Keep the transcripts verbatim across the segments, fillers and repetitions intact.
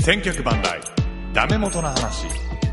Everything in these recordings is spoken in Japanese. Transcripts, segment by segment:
千脚万来ダメ元の話。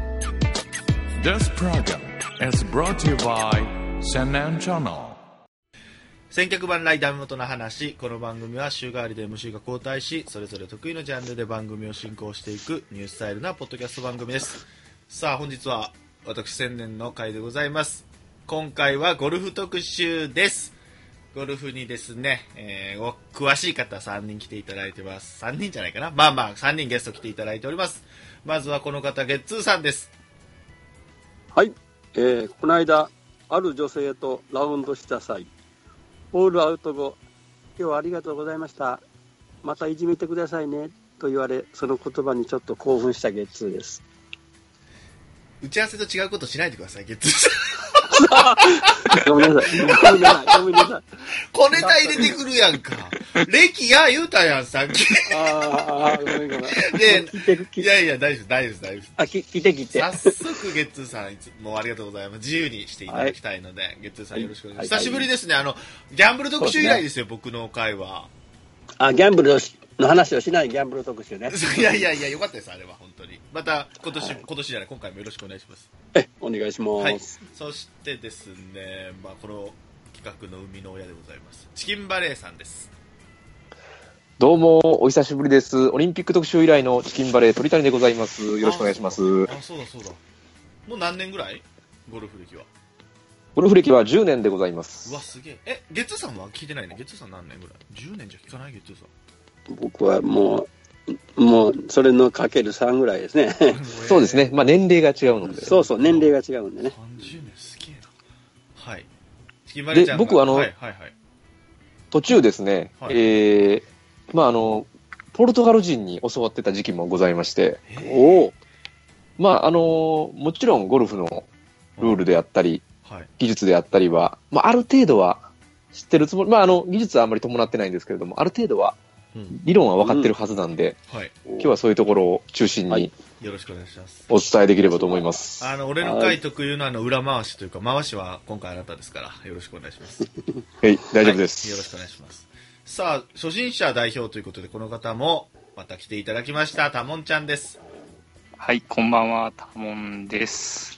This program is brought to you by 千年チャンネル。 千脚万来ダメ元の話。この番組は週替わりで エムシー が交代し、それぞれ得意のジャンルで番組を進行していくニュースタイルなポッドキャスト番組です。さあ本日は私千年の回でございます。今回はゴルフ特集です。ゴルフにですね、えー、お詳しい方さんにん来ていただいてます。さんにんじゃないかな、まあまあさんにんゲスト来ていただいております。まずはこの方、ゲッツーさんです。 はい、えー、この間ある女性とラウンドした際、ホールアウト後、今日はありがとうございました、またいじめてくださいねと言われ、その言葉にちょっと興奮したゲッツーです。 打ち合わせと違うことしないでください、ゲッツーさん。 ごめんなさい、ごめんなさい、ごめんなさい。 小ネタ入れてくるやんか。歴や言うたやん、さっき。 ああ、ごめんごめん。 で、いやいや、大丈夫、大丈夫、大丈夫。 あ、き、来て来て。 早速、ゲッツーさん、いつもありがとうございます。自由にしていただきたいので、はい、ゲッツーさんよろしくお願いします。はい、久しぶりですね。あの、ギャンブル特集以来ですよ、すね、僕の回は。 あ、ギャンブルの話をしないギャンブル特集ね。 いやいやいや、よかったです、あれは、本当に。また、今年、はい、今年じゃない、今回もよろしくお願いします。 え、お願いします。はい。 そしてですね、まあ、この企画の生みの親でございます。チキンバレーさんです。 どうも、お久しぶりです。オリンピック特集以来のチキンバレー鳥谷でございます。よろしくお願いします。 あ、そうだそうだ。もう何年ぐらいゴルフ歴は？ ゴルフ歴はじゅうねんでございます。 うわ、すげえ。え、ゲッツーさんは聞いてないね。ゲッツーさん何年ぐらい？じゅうねんじゃ聞かないゲッツーさん。 僕はもう、もう、それのかけるさんぐらいですね。 そうですね。まあ年齢が違うので。 そうそう、年齢が違うんでね。 さんじゅうねんすげえな。はい。チキンバレーちゃんが。 で、僕はあの、はいはいはい、途中ですね、はい、えー、まああの、ポルトガル人に教わってた時期もございまして、おまああの、もちろんゴルフのルールであったり、はい、技術であったりは、まあある程度は知ってるつもり、まああの、技術はあんまり伴ってないんですけれども、ある程度は、理論は分かってるはずなんで、うんはい、今日はそういうところを中心に、はい、 よろしくお願いします。 お伝えできればと思います。 あの、俺の回特有のあの裏回しというか、回しは今回あなたですから、よろしくお願いします。 はい、大丈夫です、 はい。よろしくお願いします。さあ、初心者代表ということで、この方もまた来ていただきました。たもんちゃんです。 はい、こんばんは、たもんです。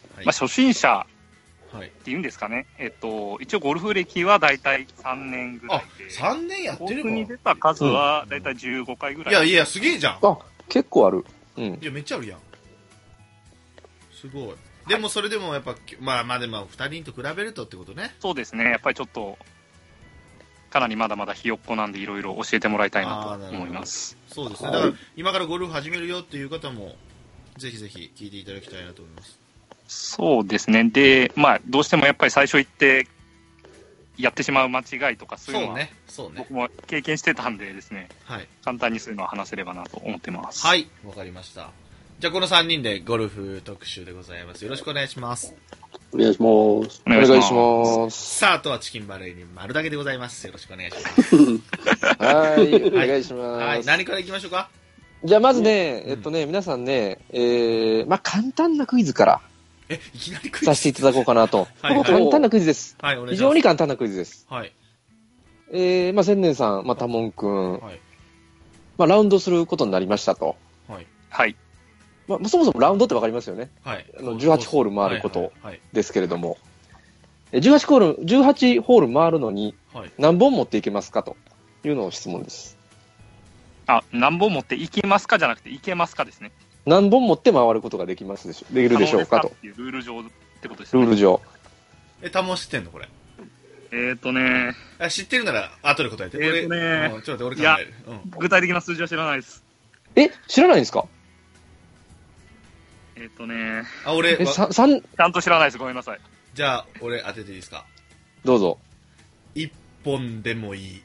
はい、まあ、初心者っていうんですかね、えっと、一応ゴルフ歴はだいたいさんねんぐらいで。 あ、さんねんやってるの？ 僕に出た数はだいたいじゅうごかいぐらい、 うん。いやいや、すげえじゃん。 あ、結構ある。うん。 いや、めっちゃあるやん。すごい。でもそれでもやっぱ、まあまあでもふたりと比べるとってことね。 そうですね、やっぱりちょっと、かなりまだまだひよっこなんでいろいろ教えてもらいたいなと思います。 そうですね。だから今からゴルフ始めるよっていう方も、ぜひぜひ聞いていただきたいなと思います。 そうですね。で、まあ、どうしてもやっぱり最初行ってやってしまう間違いとかそういうのは、そうね、そうね、僕も経験してたんでですね、はい、簡単にそういうのは話せればなと思ってます。 はい、わかりました。じゃあこのさんにんでゴルフ特集でございます。よろしくお願いします。 お願いします。お願いします。 さあ、あとはチキンバレーに丸だけでございます。よろしくお願いします。 はい、お願いします。 はい、何からいきましょうか。 じゃあまずね、えっとね、皆さんね、えー、まあ簡単なクイズから。 え、いきなりクイズさせていただこうかなと。はい、はい、簡単なクイズです。 はい、お願いします。 非常に簡単なクイズです。 はい。 えー、まあ千年さん、まあたもんくん、はい、まあラウンドすることになりましたと。 はい。はい。 まあそもそもラウンドってわかりますよね。 はい。 あのじゅうはちホール回ることですけれども、じゅうはちホール、じゅうはちホール回るのに何本持っていけますかというのを質問です。 あ、何本持っていけますかじゃなくていけますかですね。 何本持って回ることができますでしょできるでしょうかと。 っていうルール上ってことですね。 ルール上。 え、たもん知ってんのこれ。 えーとねあ、知ってるなら後で答えて。 えーとね俺、ちょっと待って、俺考える。 うん、具体的な数字は知らないです。 え、知らないんですか？ えーとねあ、俺、 え、さ、三、 ちゃんと知らないです。ごめんなさい。 じゃあ、俺当てていいですか？ どうぞ。 一本でもいい。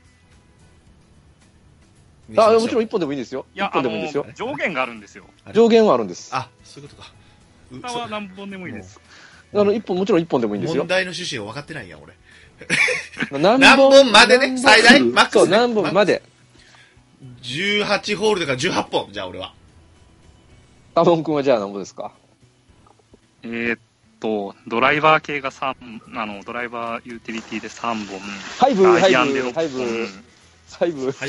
あ、もちろん一本でもいいですよ。 いや、 一本でもいいですよ。 上限があるんですよ。 上限はあるんです。 あ、そういうことか。 他は何本でもいいです。 あの、一本、もちろん一本でもいいんですよ。 問題の趣旨を分かってないやん、俺。 何何本までね、最大マックス、ね。 そう、何本まで。 じゅうはちホールだからじゅうはっぽん、じゃあ俺は。 たもんくんはじゃあ何本ですか？ えーっと、ドライバー系がさん、あの、ドライバーユーティリティでさんぼん。 ハイブ、ハイブ、 アイアンでろっぽん。 ハイブ、ハイブ。 早い。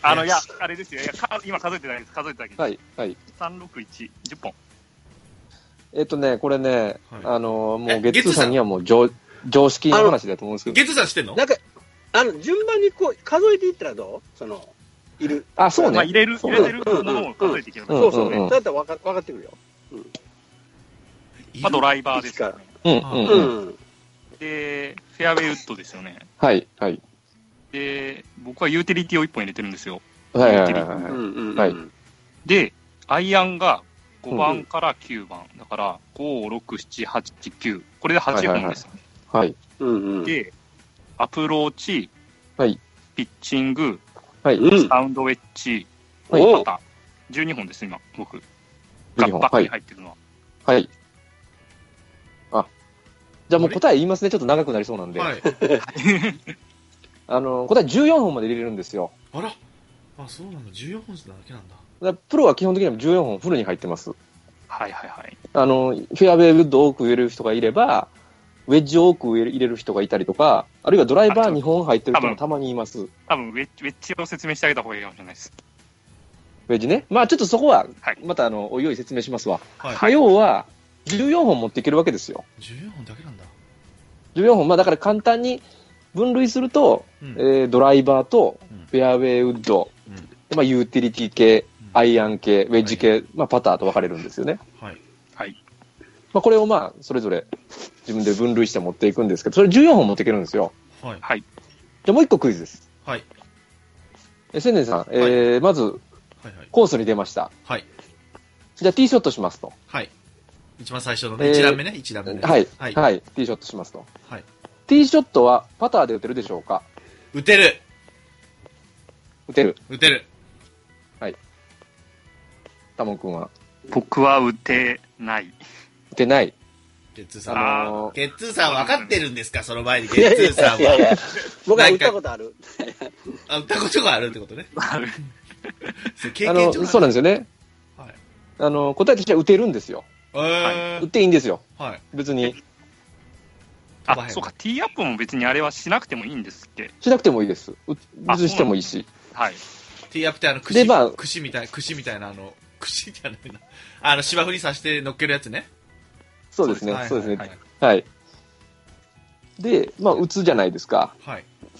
あの、いや、あれですよ。いや、か今数えてないです。数えてだけです。 はい、はい。 さんろくいち、じゅっぽん。 えっとね、これね、はい、あの、もう、ゲッツーさんにはもう常、常識の話だと思うんですけど。 ゲッツーさん知ってんの？ なんか、あの、順番にこう、数えていったらどう？その、いる。 あ、そうね。 まあ、入れる、入れてるものを数えていけば、 うんうんうん。そうそうね。だったら分か、分かってくるよ。うん。 まあ、ドライバーですからね。うんうんうん。 で、フェアウェイウッドですよね。 はい、はい。 で、僕はユーティリティをいっぽん入れてるんですよ。 はいはいはいはい。 で、アイアンがごばんからきゅうばん。だから、ご、ろく、なな、はち、きゅう。これではちほんです。 はい。 で、アプローチ、 はい。 ピッチング、 はい。 サウンドウェッジ、パター。じゅうにほんです、今、僕。バックに入ってるのは。 はい。あ、じゃあもう答え言いますね。ちょっと長くなりそうなんで。 はい。 あの、答えじゅうよんほんまで入れれるんですよ。 あら。あ、そうなんだ。じゅうよんほんだけなんだ。 だプロは基本的にはじゅうよんほんフルに入ってます。 はいはいはい。 あの、フェアウェイウッド多く入れる人がいれば、ウェッジ多く入れる人がいたりとか、あるいはドライバーにほん入ってる人もたまにいます。 多分ウェッジ、ウェッジを説明してあげた方がいいかもしれないです。 ウェッジね。まあちょっとそこは、またあの、おいおい説明しますわ。はい。要は、じゅうよんほん持っていけるわけですよ。 じゅうよんほんだけなんだ。 じゅうよんほん、まあだから簡単に分類すると、うん、えー、ドライバーと、フェアウェイウッド、うん、まあユーティリティ系、アイアン系、ウェッジ系、はい、まあパターと分かれるんですよね。 はい。 はい。 まあこれをまあ、それぞれ自分で分類して持っていくんですけど、それじゅうよんほん持っていけるんですよ。 はい。 はい。 じゃあもう一個クイズです。 はい。 え、千年さん、えー、はい、まず、はいはい、コースに出ました。 はい。 じゃあティーショットしますと。 はい。一番最初のね、えー、いち段目ね、いち段目ね。 はい。はい。はい。ティーショットしますと。 はい。 ティーショットはパターで打てるでしょうか？ 打てる。 打てる。 打てる。 はい。タモン君は？ 僕は打てない。 打てない。 ゲッツーさん。あのー、ゲッツーさん分かってるんですか？その前にゲッツーさんは。いやいやいや僕は打ったことある。 あ、打ったことがあるってことね。 ある。 あの、そうなんですよね。はい。あの、答えとしては打てるんですよ。 えー、 打っていいんですよ。 はい。 別に。 あ、そうか、ティーアップも別にあれはしなくてもいいんですっけ？ しなくてもいいです。別してもいいし。 はい。 ティーアップってあの、串、まあ、串みたい、串みたいなあの、串じゃないな。あの、芝生に刺して乗っけるやつね。 そうですね、そうですね。はい。はい、で、まあ、打つじゃないですか。 はい。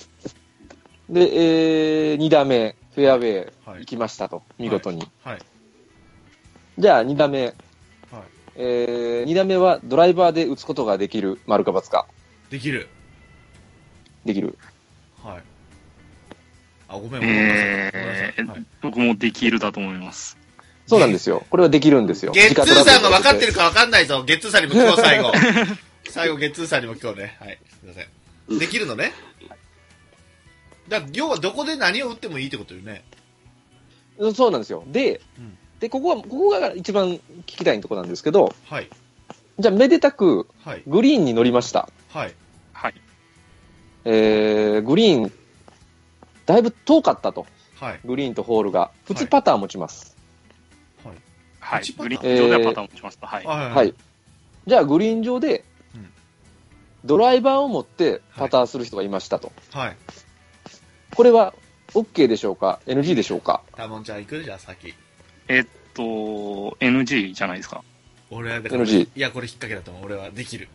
で、えー、に打目、フェアウェイ、行きましたと、見事に。 はい。はい、 じゃあ、に打目。はい。えー、に打目はドライバーで打つことができる、丸か×か。 できる。 できる。 はい。あ、ごめん、 えー、はい、僕もできるだと思います。 そうなんですよ。これはできるんですよ。 ゲッツーさんが分かってるか分かんないぞ。ゲッツーさんにも聞こう、最後。最後、ゲッツーさんにも聞こうね。はい。すいません。できるのね。だ要はどこで何を打ってもいいってことよね。 そうなんですよ。で、うん、で、ここは、ここが一番聞きたいところなんですけど、 はい。 じゃあ、めでたく、グリーンに乗りました。 はい。 はい。 えー、グリーン、だいぶ遠かったと。 はい。 グリーンとホールが。普通パター持ちます。 はい。グリーン上ではパターン持ちますと。はい。 はい。じゃあ、グリーン上で、ドライバーを持ってパターする人がいましたと。 はい。 これは、OK でしょうか ?エヌジー でしょうか？ タモンちゃん行くじゃあ、先。 えっと、エヌジー じゃないですか。 俺は、 エヌジー。 いや、これ引っ掛けだと思う。俺はできる。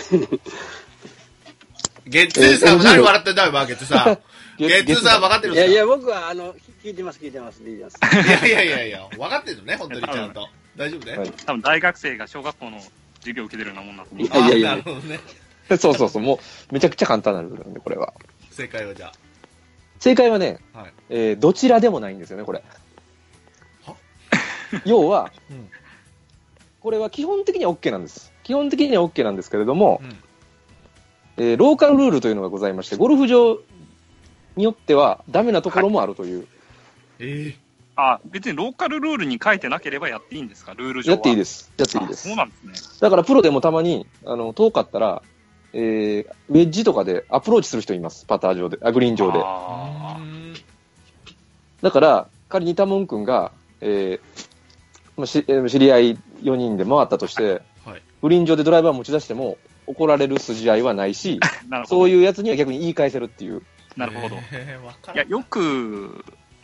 ゲッツーさんも何笑ってんだよ、ゲッツーさん。ゲッツーさん分かってるんですか？ いやいや、僕は、あの、聞いてます、聞いてます、聞いてます。 いやいやいやいや、分かってるのね、本当にちゃんと。大丈夫ね。 多分大学生が小学校の授業を受けてるようなもんだと思う。 いやいやいや。 なるほどね。 そうそうそう、もう、めちゃくちゃ簡単なルールなんで、これは。 正解はじゃあ。 正解はね、 はい、 えー、どちらでもないんですよね、これ。 は要は、 うん、 これは基本的には OK なんです。基本的には OK なんですけれども、 うん、 えー、ローカルルールというのがございまして、ゴルフ場によってはダメなところもあるという。はい、 えー、 あ、別にローカルルールに書いてなければやっていいんですか、ルール上は。 やっていいです。やっていいです。 そうなんですね。 だからプロでもたまに、あの、遠かったら、えー、ウェッジとかでアプローチする人います。パター上で、あ、グリーン上で。だから、仮にタモン君が、えー、し知り合いよにんで回ったとして、 はい、 グリーン上でドライバー持ち出しても怒られる筋合いはないし、そういうやつには逆に言い返せるっていう。 なるほど。 えー、 いや、よく、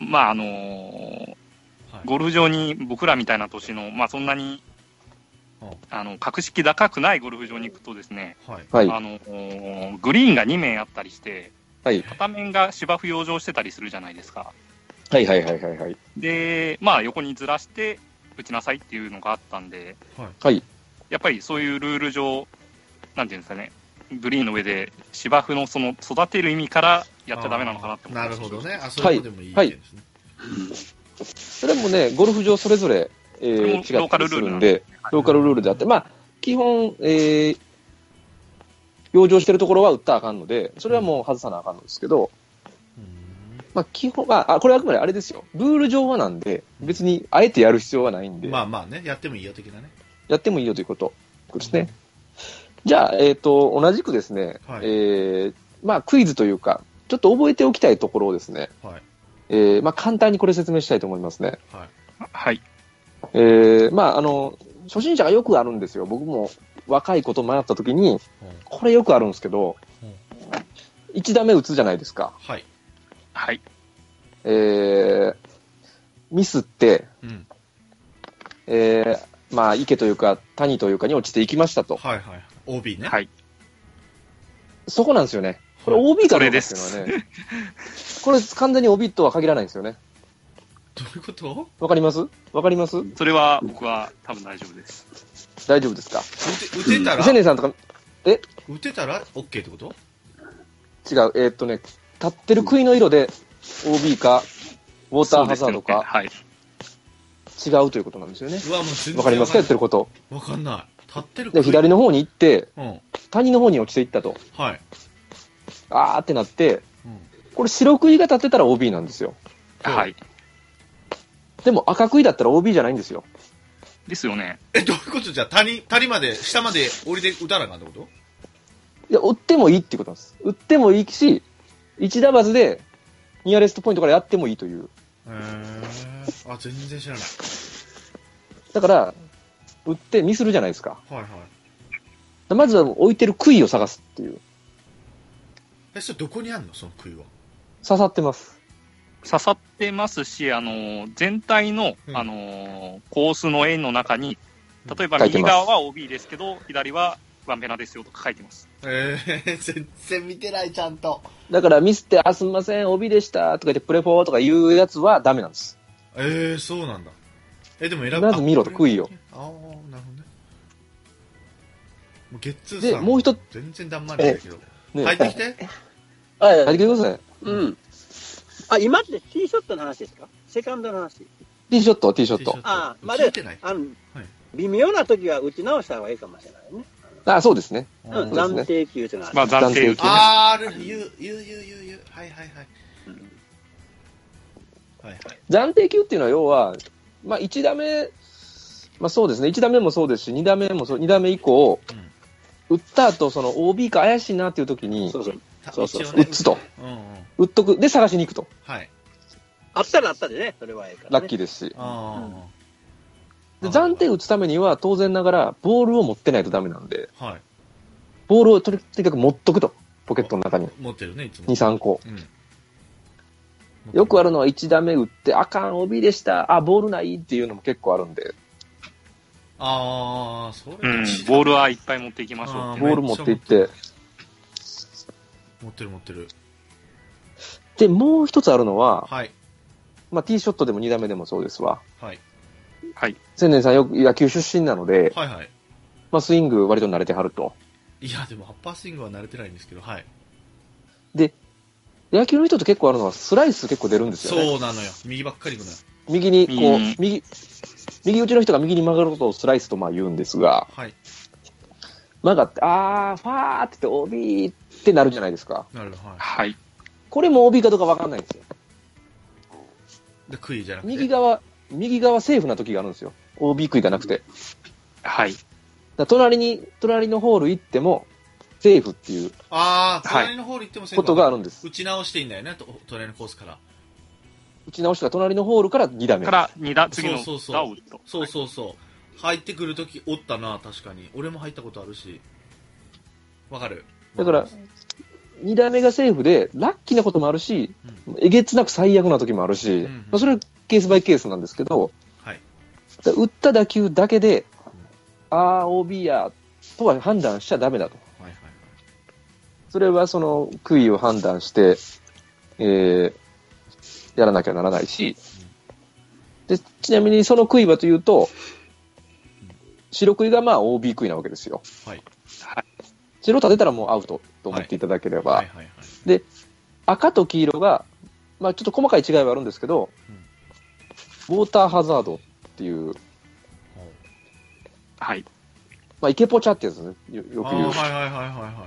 まああのーはい、ゴルフ場に僕らみたいな年の、まあそんなに、あの、格式高くないゴルフ場に行くとですね、はい、あのー、グリーンがに面あったりして、はい、片面が芝生養生してたりするじゃないですか。 はいはいはいはいはい。 で、まあ横にずらして打ちなさいっていうのがあったんで、はい。やっぱりそういうルール上、なんていうんですかね、グリーンの上で芝生のその育てる意味からやっちゃダメなのかなって思います。 なるほどね。あ、そういうのでもいいですね。 はいはい、それもね、ゴルフ場それぞれ、えー、違ったりするんで、ローカルルールであって、まあ、基本、えー、養生してるところは打ったらあかんので、それはもう外さなあかんのですけど、うん、まあ、基本は、あ、これはあくまであれですよ。ルール上はなんで、別にあえてやる必要はないんで。 まあまあね、やってもいいよ的なね。 やってもいいよということですね。うん、じゃあ、えっと、同じくですね、はい、えー、まあ、クイズというか、ちょっと覚えておきたいところをですね、はい、えー、まあ、簡単にこれ説明したいと思いますね。 はい。はい。 えー、まあ、あの、初心者がよくあるんですよ。僕も若い子と迷った時に、これよくあるんですけど、いち打目打つじゃないですか。 はい。 はい。 えー、ミスって、うん、えー、まあ、池というか、谷というかに落ちていきましたと。 はいはい。オービー ね。 はい。 そこなんですよね。これ オービー かどうかっていうのはね。これ完全に オービー とは限らないんですよね。 どういうこと？ わかります？わかります？ それは僕は多分大丈夫です。 大丈夫ですか？ 打て、打てたら？ 千年さんとか、え？ 打てたら OK ってこと？ 違う。えー、っとね、立ってる杭の色で オービー か、ウォーターハザードか、ね、はい、違うということなんですよね。 うわ、もう全然わかりますか？やってること。 わかんない。立ってるで、左の方に行って、うん、谷の方に落ちていったと。 はい。 あーってなって、うん、これ白杭が立ってたら オービー なんですよ。 はい。 でも赤杭だったら オービー じゃないんですよ。 ですよね。 え、どういうことじゃ、谷、谷まで、下まで降りて打たなあかんってこと？ いや、打ってもいいってことなんです。打ってもいいし、一打罰で、ニアレストポイントからやってもいいという。 へー。あ、全然知らない。 だから、打ってミスるじゃないですか。 はいはい。 まずは置いてる杭を探すっていう。 え、それどこにあんのその杭は。 刺さってます。 刺さってますし、あの、全体の、うん、あの、コースの円の中に、例えば右側は オービー ですけど、左はワンペナですよとか書いてます。 えー、全然見てない、ちゃんと。 だからミスって、あ、すみません、オービー でしたとか言って、プレフォーとかいうやつはダメなんです。 えー、そうなんだ。え、でも選ぶ。 まず見ろと、杭を。 ああ、なるほどね。もうゲッツーさん。で、もう一つ。 全然だんまりだけど。ね、入ってきて。 あ、 入ってきてください。 うん。あ、今ってティーショットの話ですか？セカンドの話。 ティーショット、ティーショット。 ああ、まだ、あの、はい、微妙な時は打ち直した方がいいかもしれないね。 あ、そうですね。 うん、暫定球というのは。 まあ、暫定球。 あー、言う、言う、言う、言う、言う。はいはいはい。うん、 はいはい。暫定球っていうのは、要は、まあ、いち打目、まあそうですね、いち打目もそうですし、に打目もそう、に打目以降、うん、打った後、その オービー か怪しいなっていう時に、そうそう。そうそうそう、打つと、うんうん、打っとく、で探しに行くと。 はい。 あったらあったでね、それはええから、ね。 ラッキーですし。あで暫定打つためには、当然ながら、ボールを持ってないとダメなんで、はい、ボールをとにかく持っとくと、ポケットの中に。 持ってるね、いつも。 に、さんこ。うん、よくあるのはいち打目打って、あかん、オービー でした、あ、ボールないっていうのも結構あるんで。 ああ、それ、 うん、ボールはいっぱい持っていきましょう。 ボール持っていって。 持ってる持ってる。 で、もう一つあるのは、 はい。 まあ、ティーショットでもに打目でもそうですわ。 はい。 はい。 千年さんよく野球出身なので、 はいはい。 まあ、スイング割と慣れてはると。 いや、でもアッパースイングは慣れてないんですけど、はい。 で、野球の人と結構あるのは、スライス結構出るんですよね。 そうなのよ。右ばっかり行くのよ。 右に、こう、右、右打ちの人が右に曲がることをスライスとまあ言うんですが、 はい。 曲がって、あー、ファーって言って オービー ってなるじゃないですか。 なるほど、はい。 はい。 これも オービー かどうか分かんないんですよ。 で、杭じゃなくて。 右側、右側セーフな時があるんですよ。オービー 杭がなくて。 はい。 だ隣に、隣のホール行っても、セーフっていう。 ああ、隣のホール行ってもセーフ。 ことがあるんです。 打ち直していいんだよね、隣のコースから。 打ち直したら隣のホールからに打目。 からに打、次のそうそうそう。そうそうそう。入ってくるときおったな、確かに。俺も入ったことあるし。わかる。 だから、 に打目がセーフで、ラッキーなこともあるし、うん、えげつなく最悪な時もあるし、うんうん、まあ、それはケースバイケースなんですけど、はい、打った打球だけで、うん、あー、オービー や、とは判断しちゃダメだと。はいはいはい、それはその、悔いを判断して、えー、やらなきゃならないし、うん、で、ちなみにその悔いはというと、白悔いがまあ オービー 悔いなわけですよ。はい。白立てたらもうアウトと思っていただければ。はいはいはいはい、で、赤と黄色が、まあちょっと細かい違いはあるんですけど、うん、ウォーターハザードっていう、はい。まあイケポチャってやつね、よ, よく言う。はいはいはいはいはい。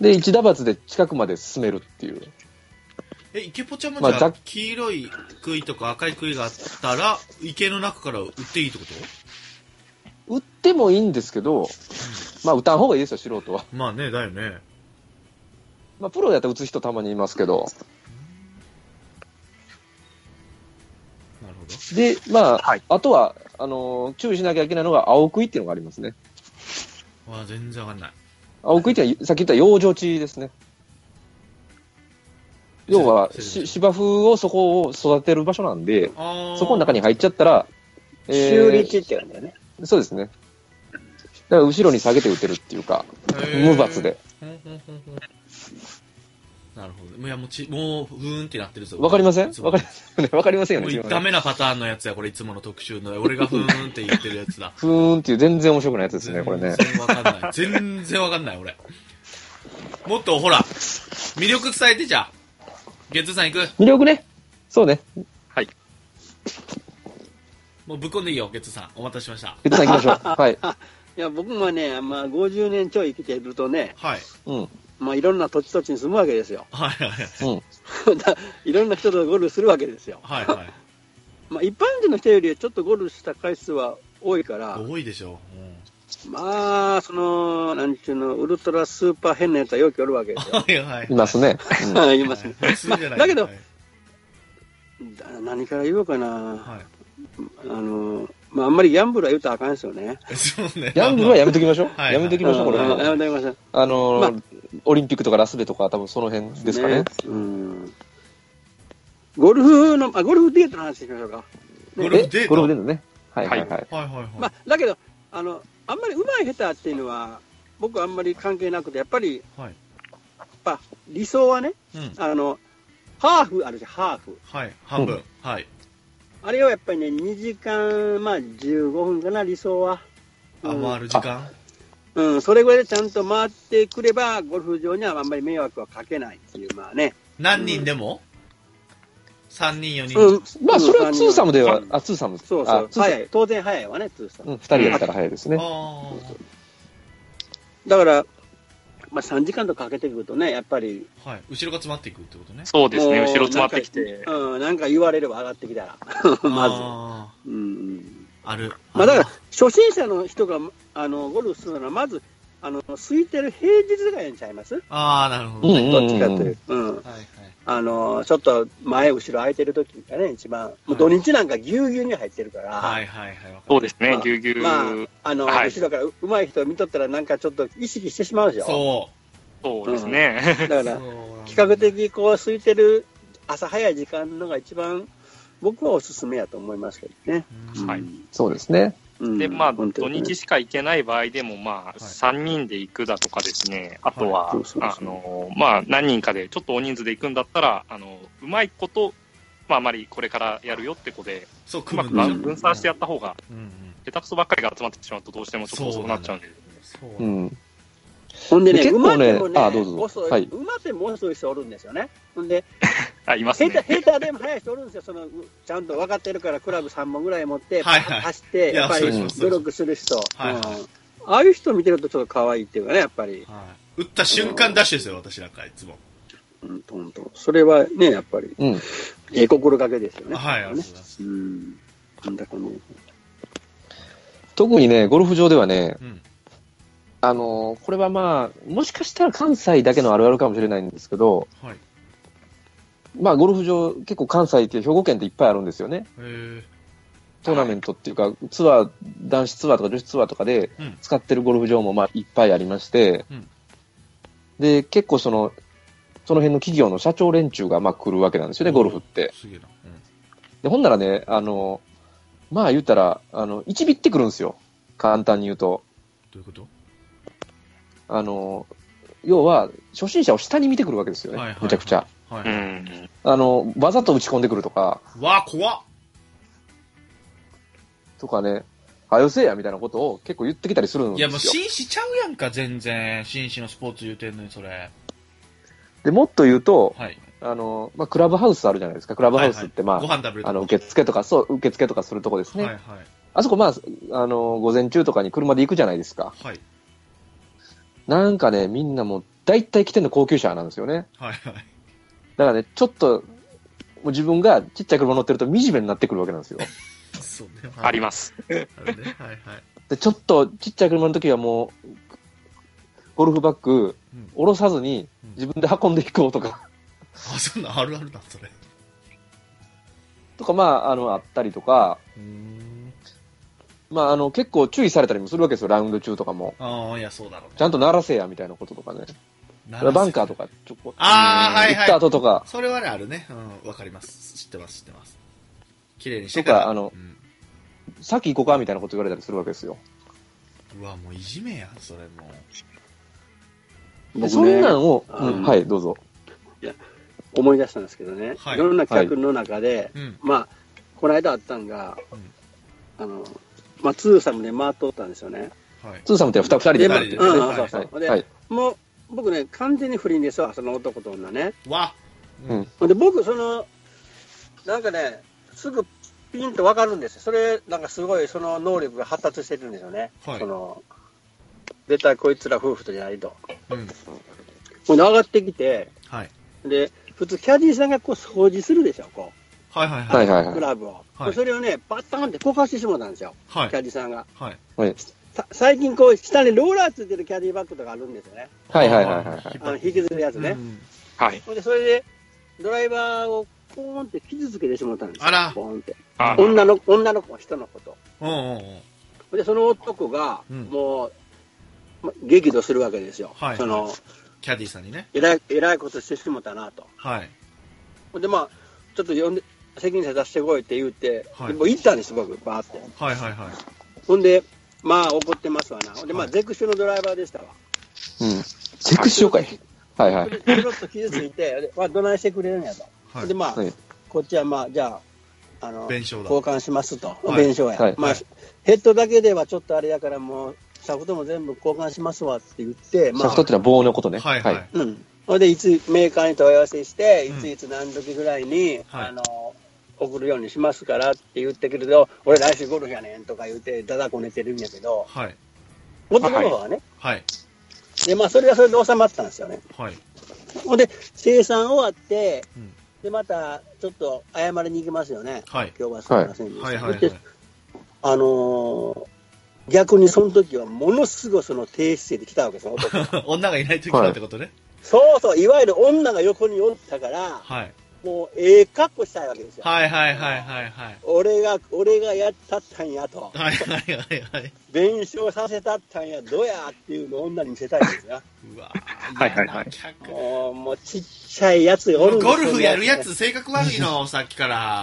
で、一打罰で近くまで進めるっていう。 え、イケポチャもじゃあ、まあ、黄色い杭とか赤い杭があったら、池の中から打っていいってこと？ 打ってもいいんですけど、うん、まあ打たん方がいいですよ、素人は。 まあね、だよね。 まあプロやったら打つ人たまにいますけど。 なるほど。 で、まあ、はい、あとは、あのー、注意しなきゃいけないのが青杭っていうのがありますね。 わあ、全然わかんない。 青杭ってのは、さっき言った養生地ですね。要は、芝生をそこを育てる場所なんで、そこの中に入っちゃったら、 えー、修理地って言うんだよね。 そうですね。だから後ろに下げて打てるっていうか、無罰で。 なるほど。いや、もうち、もう、ふーんってなってるぞ。 わかりませんわかりませんね。わかりませんよね。 ダメなパターンのやつや、これいつもの特集の。俺がふーんって言ってるやつだ。 ふーんっていう全然面白くないやつですね、これね。 全然わかんない。全然わかんない、俺。もっと、ほら、魅力伝えてじゃあ。ゲッツーさん行く？ 魅力ね。そうね。 はい。 もうぶっこんでいいよ、ゲッツーさん。お待たせしました。 ゲッツーさん行きましょう。はい。 いや、僕もね、まあ、ごじゅうねんちょい生きてるとね、 はい。 うん。 まあ、いろんな土地土地に住むわけですよ。 はいはいはい。 うん。いろんな人とゴルフするわけですよ。 はいはい。 まあ、一般人の人よりちょっとゴルフした回数は多いから。 多いでしょう。 うん、まあ、その、なんちゅうの、ウルトラスーパー変なやつはよくおるわけですよ。 はいはい、はい。 いますね。 うん、いますね。まあ、だけど、 はい、 何から言おうかな。はい、あの、まあ、あんまりギャンブルは言うとあかんですよね。 そうね。 ギャンブルはやめときましょう。はいはい、やめときましょう、これは。 やめときましょう。 あのーまあ、オリンピックとかラスベとか多分その辺ですかね。ね、 うん。ゴルフの、あ、ゴルフデートの話しましょうか。ね、 ゴルフデートゴルフデートね。はいはいはい。 はいはいはい。 まあ、だけど、あの、あんまり上手い下手っていうのは、僕はあんまり関係なくて、やっぱり、はい、やっぱ理想はね、うん、あの、ハーフあるじゃん、ハーフ。 はい、半分。うん、はい。 あれはやっぱりね、にじかん、まあじゅうごふんかな、理想は。 あ、うん、回る時間うん、それぐらいでちゃんと回ってくれば、ゴルフ場にはあんまり迷惑はかけないっていう、まあね。 何人でも、うん、さんにん、よにん。 うん、まあ、それはツーサムでは、あ、ツーサム。 そうそう、早い。当然早いわね、ツーサム。 うん、ふたりやったら早いですね。 あだから、まあ、さんじかんとかけてくるとね、やっぱり。 はい。後ろが詰まっていくってことね。 そうですね、後ろ詰まってきて。 うん、なんか言われれば上がってきたら。まず。うん。 ある。 まあ、だから、初心者の人が、あの、ゴルフするのは、まず、あの、空いてる平日がやんちゃいますああ、なるほど、 ね。どっちかという。うん。はいはい。あの、ちょっと前、後ろ空いてる時がね、一番。もう土日なんかぎゅうぎゅうに入ってるから。 はいはいはい。 そうですね、ぎゅうぎゅう。 まあ、あの、はい、後ろから上手い人見とったら、なんかちょっと意識してしまうでしょ。 そう。 そうですね。 うん、だから、比較的こう、空いてる朝早い時間のが一番、僕はおすすめやと思いますけどね。 はい。 そうですね。 で、まあ、土日しか行けない場合でも、まあ、さんにんで行くだとかですね、あとは、あの、まあ、何人かで、ちょっと大人数で行くんだったら、あの、うまいこと、まあ、あまりこれからやるよって子で、 そう、 うまく分散してやった方が、下手くそばっかりが集まってしまうと、どうしてもちょっと遅くなっちゃうんで。 うん。 ほんでね、 結構ね、 馬あ、どうぞ。 遅い、はい、馬でも遅い人おるんですよね。ほんで、 あ、いますね。 ヘーターでも速い人おるんですよ。その、ちゃんと分かってるから、クラブさんぼんぐらい持って、はいはい、走って、やっぱり努力する人。はいはい、うん。ああいう人見てるとちょっと可愛いっていうかね、やっぱり。 はい、打った瞬間ダッシュですよ、私なんかいつも。 うんとんと。それはね、やっぱり、うん、ええ心がけですよね。 はい、ありがとうございます。うん。なんだかね。 特にね、ゴルフ場ではね、うん、あのー、これはまあ、もしかしたら関西だけのあるあるかもしれないんですけど、はい、まあ、ゴルフ場、結構関西って兵庫県っていっぱいあるんですよね。 へトーナメントっていうか、ツアー、男子ツアーとか女子ツアーとかで使ってるゴルフ場もまあいっぱいありまして、うん、 で、結構その、その辺の企業の社長連中がまあ来るわけなんですよね、ゴルフって。すげえな。うん、で、ほんならね、あの、まあ言ったら、あの、いちびってくるんですよ。簡単に言うと。 どういうこと？ あの、要は、初心者を下に見てくるわけですよね。はいはいはい、むちゃくちゃ。はいはい、あの、わざと打ち込んでくるとか。 わー、怖っとかね、はよせえやみたいなことを結構言ってきたりするんですよ。 いやもう紳士ちゃうやんか、全然。紳士のスポーツ言うてんのに、それ。 で、もっと言うと、はい、あの、まあ、クラブハウスあるじゃないですか。クラブハウスって、まあ、 はいはい、ご飯食べるとこ、 あの、受付とか、そう、受付とかするとこですね。はいはい、あそこ、まあ、あの、午前中とかに車で行くじゃないですか。はい。なんかね、みんなもう、大体来てんの高級車なんですよね。はいはい。だからね、ちょっと、もう自分がちっちゃい車乗ってると惨めになってくるわけなんですよ。 そうね。あります。あるね。 はいはい。で、ちょっとちっちゃい車の時はもう、ゴルフバッグ、下ろさずに自分で運んでいこうとか。うん、 あ、そんなあるあるだ、それ。 とか、まあ、あの、あったりとか、うーんまあ、あの、結構注意されたりもするわけですよ、ラウンド中とかも。 ああ、いや、そうだろう、ね。 ちゃんと鳴らせや、みたいなこととかね。バンカーとか、ちょこああ、はいはい。 行った後とか。 それはね、あるね。うん、わかります。知ってます、知ってます。綺麗にしてから。 とか、あの、うん、先行こうか、みたいなこと言われたりするわけですよ。 うわ、もういじめやん、それもう。ね、 そんなんを、うん、はい、どうぞ。 いや、思い出したんですけどね。はい、いろんな企画の中で、はい、まあ、この間あったんが、うん、あの、まあ、ツーサムで回っとったんですよね。 はい、ツーサムって二人で回ってるんですね。 うん、そうそう。で、はい、もう、僕ね、完全に不倫ですわ、その男と女ね。 わうん。で、僕、その、なんかね、すぐピンと分かるんですよ。それ、なんかすごい、その能力が発達してるんですよね。はい、その、絶対こいつら夫婦とじゃないと。うん。ほんで、上がってきて、はい。で、普通、キャディーさんがこう掃除するでしょ、こう。 はいはいはい。はいはいクラブを。はい、それをね、バッタンってこかしてしまったんですよ。はい。キャディーさんが。はい。はい。最近こう、下にローラーついてるキャディーバッグとかあるんですよね。 はいはいはいはい。 あの、引きずるやつね。うん、はい。ほんで、それで、ドライバーをポーンって傷つけてしまったんですよ。 あら。 ポーンって。女の、女の子、人の子と。 うんうんうん。 で、その男が、もう、うん、激怒するわけですよ。はい。その、 キャディーさんにね。 えらい、えらいことしてしまったなと。 はい。 ほんで、まあ、ちょっと呼んで、責任者出してこいって言って、はい、もう行ったんです、僕、バーって。 はいはいはい。 ほんで、まあ、怒ってますわな。ほんで、まあ、はい、ゼクショのドライバーでしたわ。 うん。ゼクショかい。はいはい。 ちょっと傷ついて、まあ、どないしてくれるんやと。はい、で、まあ、はい、こっちはまあ、じゃあ、あの、 弁償だ交換しますと。はい、弁償や。はい、まあ、ヘッドだけではちょっとあれやから、もう、シャフトも全部交換しますわって言って、 まあ。シャフトってのは棒のことね。 はいはい。 うん。ほんで、いつ、メーカーに問い合わせして、いついつ何時ぐらいに、うん、あの、送るようにしますからって言ってくると、俺来週ゴルフやねんとか言って、だだこねてるんやけど、はい。男の方はね。はい。で、まあ、それがそれで収まったんですよね。はい。ほんで、生産終わって、うん、で、また、ちょっと謝りに行きますよね。はい。今日はすみませんでした。はいはいはいはい、あのー、逆にその時はものすごいその低姿勢で来たわけですよ、 男。女がいない時だってことね。はい、 そうそう、いわゆる女が横におったから、はい。もう、ええ格好したいわけですよ。 はいはいはいはいはい。 俺が、俺がやったったんやと。 はいはいはいはい。 弁償させたったんや、どうやっていうのを女に見せたいんですよ。 うわはいはいはい。 もう、もうちっちゃいやつおるんですよ。 ゴルフやるやつ、性格悪いの、さっきから。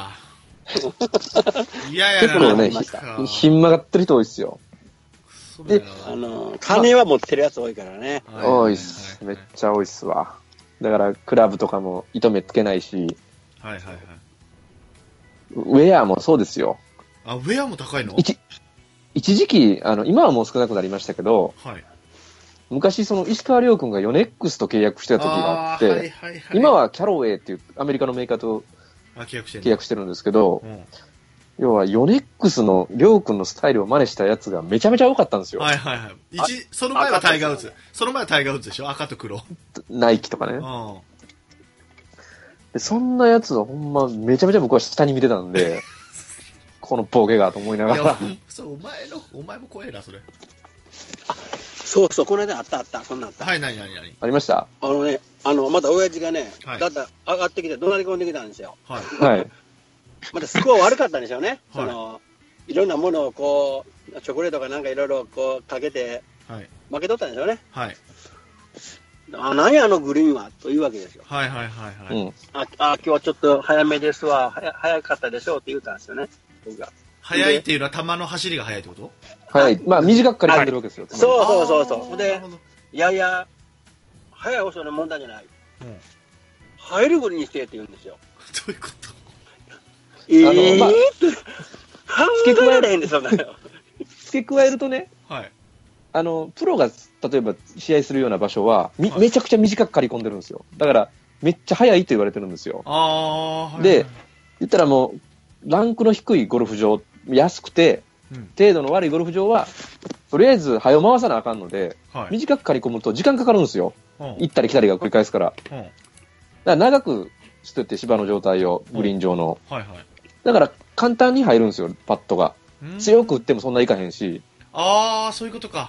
いやいや結構ね、ひん曲がってる人多いっすよ。 で、あの、金は持ってるやつ多いからね。 多いっす。めっちゃ多いっすわ。だから、クラブとかも糸目つけないし、はいはいはい。ウェアもそうですよ。 あ、ウェアも高いの？ 一、一時期、あの、今はもう少なくなりましたけど、はい。昔、その、石川遼君がヨネックスと契約してた時があって、はいはいはい、今はキャロウェイっていうアメリカのメーカーと契約してる、契約してるんですけど、うん、要は、ヨネックスの遼君のスタイルを真似したやつがめちゃめちゃ多かったんですよ。 はいはいはい。一、その前はタイガーウッズ。その前はタイガーウッズでしょ？赤と黒。 ナイキとかね。うん。でそんなやつはほんまめちゃめちゃ僕は下に見てたんで、このボケがと思いながら。いや、 そう、お前の、お前も怖えな、それ。 あ、そうそう、この間あったあった、そんなんあった。 はい、なになになにありました？ あのね、あの、また親父がね、はい、だった上がってきて怒鳴り込んできたんですよ。 はい。はい。 またスコア悪かったんでしょうね。はい、その、いろんなものをこう、チョコレートかなんかいろいろこうかけて、はい、負けとったんでしょうね。はい。 あ、何やあのグリーンはというわけですよ。 はいはいはいはい。うん、 あ、あ、今日はちょっと早めですわ、早早かったでしょうって言ったんですよね、僕が。早いっていうのは球の走りが速いってこと？ 早い。まあ短く刈り込んでるわけですよ。 そうそうそうそう。で、いやいや、早い遅いの問題じゃない。うん、入るグリーンにしてって言うんですよ。 どういうこと？ ええー、まあ、半分ぐらいんですよ。 付け加えるとね、 はい、 あのプロが例えば試合するような場所は、はい、めちゃくちゃ短く刈り込んでるんですよ。だからめっちゃ速いと言われてるんですよ。 あ、はい、 で、言ったらもうランクの低いゴルフ場、安くて、うん、程度の悪いゴルフ場はとりあえず早回さなあかんので、はい、短く刈り込むと時間かかるんですよ。うん、行ったり来たりが繰り返すから。うん、だから長くしてって芝の状態をグリーン上の、 はいはい、 だから簡単に入るんですよ、パットが。強く打ってもそんないかへんし。 ああ、そういうことか。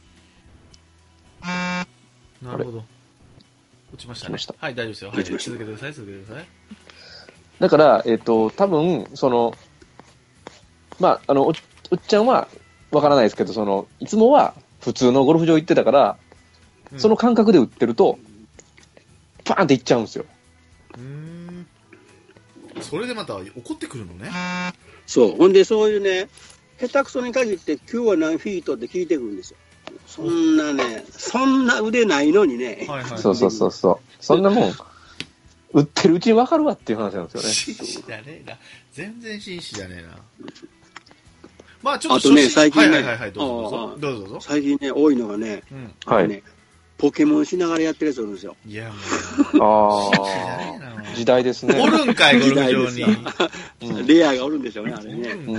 なるほど。落ちましたね。したはい、大丈夫ですよ。はい、続けてください、続けてください。 だから、えっと、多分、その、まあ、あの、お, おっちゃんはわからないですけど、その、いつもは普通のゴルフ場行ってたから、うん、その感覚で打ってると、パーンっていっちゃうんですよ。 うーん。それでまた怒ってくるのね。 そう。ほんで、そういうね、下手くそに限って、今日は何フィートって聞いてくるんですよ。そんなね、そんな腕ないのにね。 はいはい、そうそうそうそう。そんなもん、打ってるうちに分かるわっていう話なんですよね。 紳士じゃねえな。全然紳士じゃねえな。まあちょっと、 あとね、最近ね、 はいはいはい、どうぞどうぞ。どうぞどうぞ。 最近ね、多いのがね、うん、 はい。 ポケモンしながらやってるやつおるんですよ。 いやもう。 ああ、時代ですね。 おるんかい、ゴルフ場に。 うん、レアがおるんでしょうね、あれね。うん。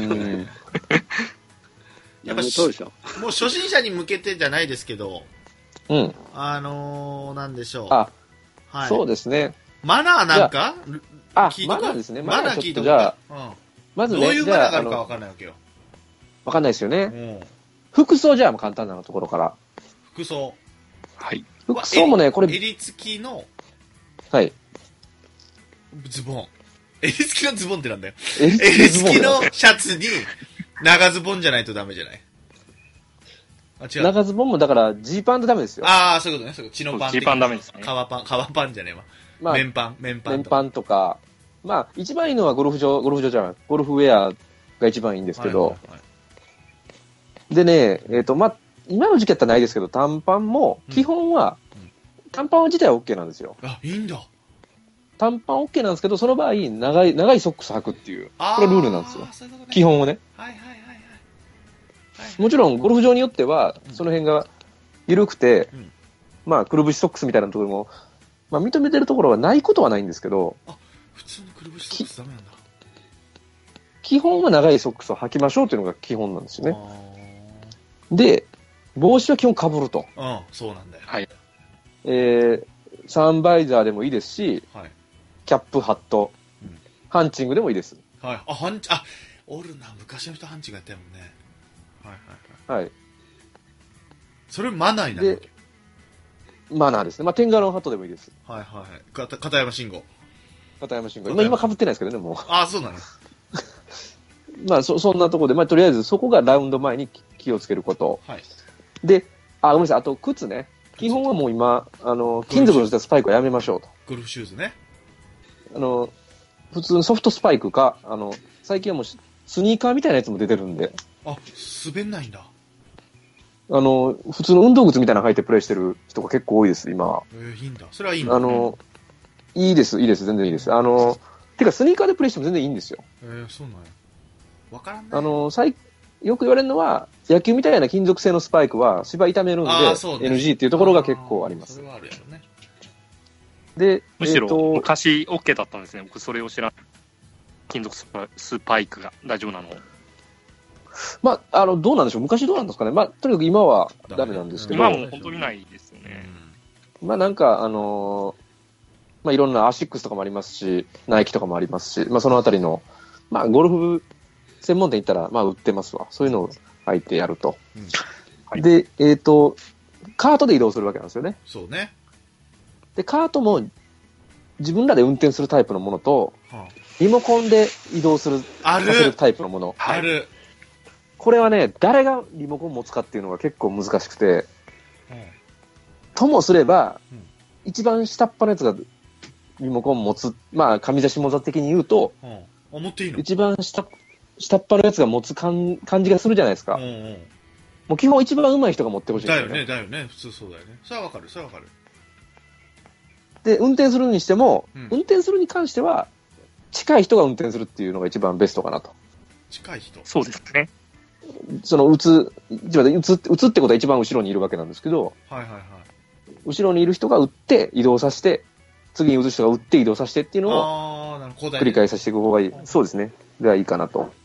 やっぱそうでしょ。もう初心者に向けてじゃないですけど、 うん。 あのー、なんでしょう。 あ、はい。そうですね。 マナーなんかあ、マナーですね。 マナー聞いてじゃあ、うん、まずね、 どういうマナーがあるか分かんないわけよ。 分かんないですよね。うん、服装じゃあ簡単なところから。 服装。 はい。服装もね、これ。 襟付きの。 はい。 ズボン。襟付きのズボンってなんだよ。襟付きのシャツに長ズボンじゃないとダメじゃない。 あ、違う。長ズボンもだからジーパンでダメですよ。 ああ、そういうことね。そういうこと。チノパン。 ジーパンダメですね。 革パン、革パンじゃねえわ。まあ、綿パン、綿パン。 綿パンとか。まあ、一番いいのはゴルフ場、ゴルフ場じゃない。ゴルフウェアが一番いいんですけど。はいはいはい、でね、えっと、まあ、今の時期だったらないですけど、短パンも、基本は、うんうん、短パン自体は OK なんですよ。 あ、いいんだ。 短パン OK なんですけど、その場合、長い、長いソックス履くっていう、これルールなんですよ。 そういうことね、 基本はね。 はいはいはいはい。はい、 もちろん、ゴルフ場によっては、その辺が緩くて、うん、まあ、くるぶしソックスみたいなところも、まあ、認めてるところはないことはないんですけど、 あ、普通のくるぶしソックスダメなんだ。 基本は長いソックスを履きましょうというのが基本なんですよね。で、帽子は基本被ると。 うん、そうなんだよ。 はい。えー、サンバイザーでもいいですし、はい、キャップ、ハット、うん、ハンチングでもいいです。 はい。あ、ハンチ、あ、おるな、昔の人ハンチングやったもんね。はいはいはい。はい。それマナーになるわけ？ マナーですね。まあ、テンガロンハットでもいいです。 はいはいはい。かた片山慎吾。 片山慎吾。今、今被ってないですけどね、もう。 あ、そうなの。 まあ、そ、そんなところで、まあ、とりあえずそこがラウンド前に気をつけること。 はい。 で、あ、ごめんなさい、あと靴ね。基本はもう今、あの、金属のスパイクはやめましょうと。 ゴルフシューズね。 あの、普通のソフトスパイクか、あの、最近はもうスニーカーみたいなやつも出てるんで。 あ、滑んないんだ。 あの、普通の運動靴みたいなの履いてプレイしてる人が結構多いです、今。 えー、いいんだ。それはいいんだ。 あの、いいです、いいです、全然いいです。あの、てかスニーカーでプレイしても全然いいんですよ。 えー、そうなんや。わからんね。 あの、最よく言われるのは、野球みたいな金属製のスパイクは芝痛めるんで、ね、エヌジー っていうところが結構あります。 それはあるやろね。 で、 むしろ、えー、昔 OK だったんですね。僕それを知らない。金属スパ、スパイクが大丈夫なの？ まあ、あの、どうなんでしょう。昔どうなんですかね。まあ、とにかく今はダメなんですけど。 今はもう本当にないですよね。 うん、まあなんか、あのー、まあいろんなアシックスとかもありますし、ナイキとかもありますし、まあそのあたりの、まあゴルフ専門店行ったら、まあ売ってますわ。そういうのを履いてやると。うんはい、で、えっと、カートで移動するわけなんですよね。 そうね。 で、カートも自分らで運転するタイプのものと、はあ、リモコンで移動する、 ある。 させるタイプのもの。 ある。 これはね、誰がリモコン持つかっていうのが結構難しくて、うん、ともすれば、うん、 一番下っ端のやつがリモコン持つ、まあ、上座下座的に言うと、 うん、あ、持っていいの？ 一番下、下っ端のやつが持つ感感じがするじゃないですか。 うんうん、 もう基本一番上手い人が持ってほしいんですよね。だよね、だよね。普通そうだよね。それはわかる、それはわかる。 で、運転するにしても、 うん、 運転するに関しては、近い人が運転するっていうのが一番ベストかなと。 近い人？ そうですね。 その、打つ、一番で打つ、打つってことは一番後ろにいるわけなんですけど、 はいはいはい。 後ろにいる人が打って移動させて、次に打つ人が打って移動させてっていうのを、繰り返させていく方がいい。そうですね。がいいかなと。うんうん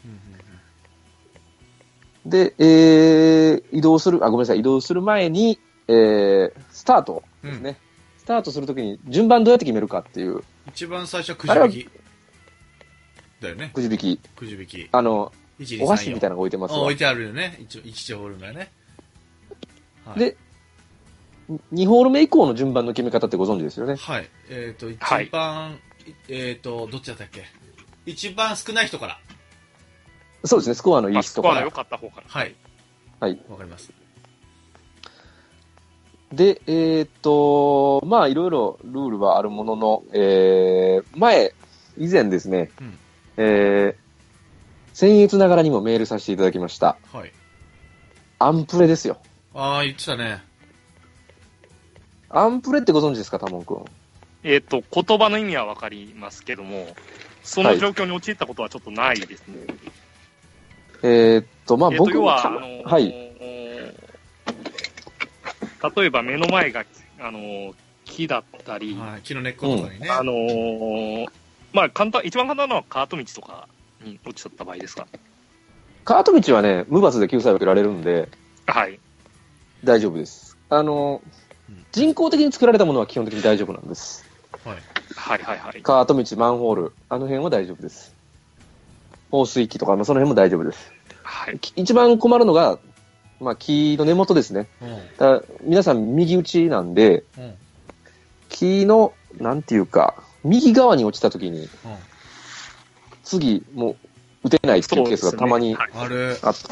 うん、で、えー、移動する、あ、ごめんなさい、移動する前に、えー、スタートですね。うん、スタートするときに順番どうやって決めるかっていう。 一番最初はくじ引き。だよね。 くじ引き。 くじ引き。 あの、お箸みたいなのが置いてますわ。 置いてあるよね。一応、一ホール目ね。 はい、で、にホール目以降の順番の決め方ってご存知ですよね。 はい。えっ、ー、と、一番、はい、えっ、ー、と、どっちだったっけ？一番少ない人から。 そうですね、スコアのいい人から。 スコアの良かった方から。 はい。 はい。 わかります。 で、えっ、ー、と、まあ、いろいろルールはあるものの、えー、前、以前ですね、うん、えー、僭越ながらにもメールさせていただきました。 はい。 アンプレですよ。 ああ、言ってたね。 アンプレってご存知ですか、タモン君。 えっ、ー、と、言葉の意味はわかりますけども、その状況に陥ったことはちょっとないですね。はい、 えー、っと、まあ、僕は、あのー、 はい。 例えば目の前が、あのー、木だったり、 はい、木の根っことかにね。 うん、あのー、まあ、簡単、一番簡単なのはカート道とかに落ちちゃった場合ですか。 カート道はね、無罰で救済を受けられるんで、 はい。 大丈夫です。あのー、人工的に作られたものは基本的に大丈夫なんです。 はい。 はいはいはい。 カート道、マンホール、あの辺は大丈夫です。放水機とか、まあ、その辺も大丈夫です。 はい。 一番困るのが、まあ、木の根元ですね。うん、だ皆さん右打ちなんで、うん、木の、なんていうか、右側に落ちたときに、うん、次、もう打てないっていうケースがたまにあって。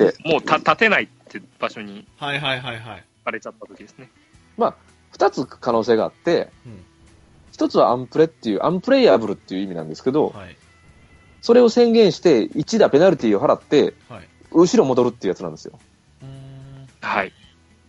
ねはい、もうた立てないって場所に、 はいはいはいはい。 荒れちゃったときですね。 まあ、二つ可能性があって、一、うん、つはアンプレっていう、アンプレイアブルっていう意味なんですけど、はい、それを宣言して、いち打ペナルティを払って、はい、後ろ戻るっていうやつなんですよ。 うーんはい。